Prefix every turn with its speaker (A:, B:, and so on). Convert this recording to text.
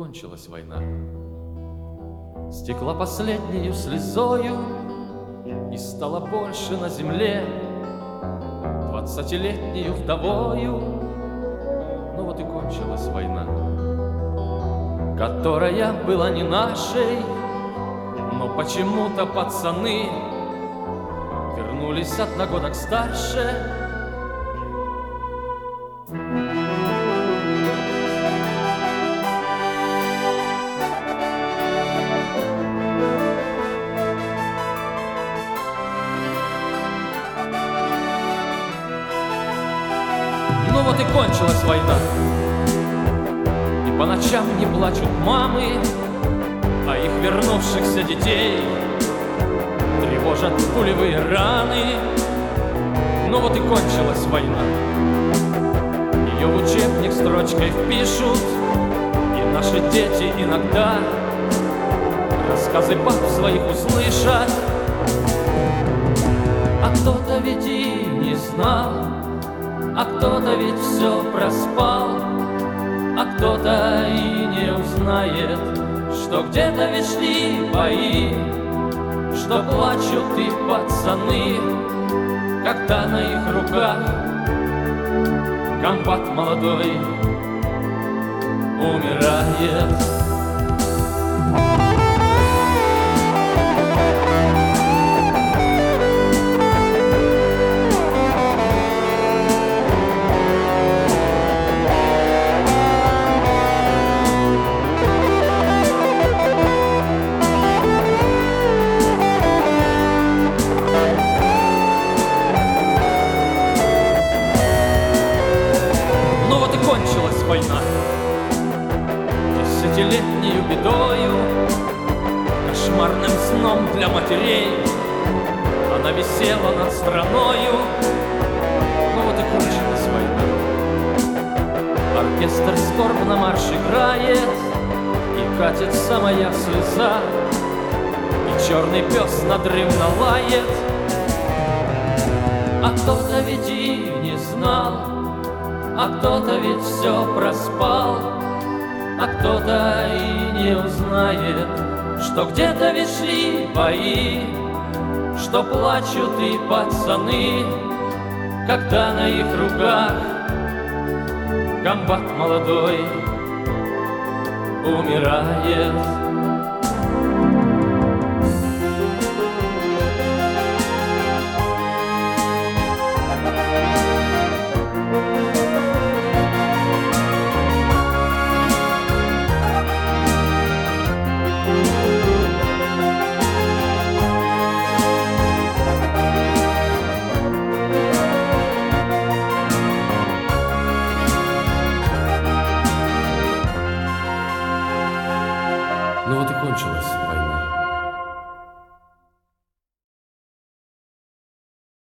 A: кончилась война. Стекла последнею слезою, и стало больше на земле 20-летнею вдовою. Ну вот и кончилась война, которая была не нашей, но почему-то пацаны вернулись одногодок старше. Ну вот и кончилась война, и по ночам не плачут мамы, а их вернувшихся детей тревожат пулевые раны. Ну вот и кончилась война, ее в учебник строчкой впишут, и наши дети иногда рассказы пап своих услышат. А кто-то ведь и не знал, а кто-то ведь все проспал, а кто-то и не узнает, что где-то ведь шли бои, что плачут и пацаны, когда на их руках комбат молодой умирает. Кончилась война десятилетнею бедою, кошмарным сном для матерей. Она висела над страною. Ну вот и кончилась война. Оркестр скорбно марш играет, и катится моя слеза, и черный пес надрывно лает. А кто-то ведь и не знал, а кто-то ведь все проспал, а кто-то и не узнает, что где-то ведь шли бои, что плачут и пацаны, когда на их руках комбат молодой умирает.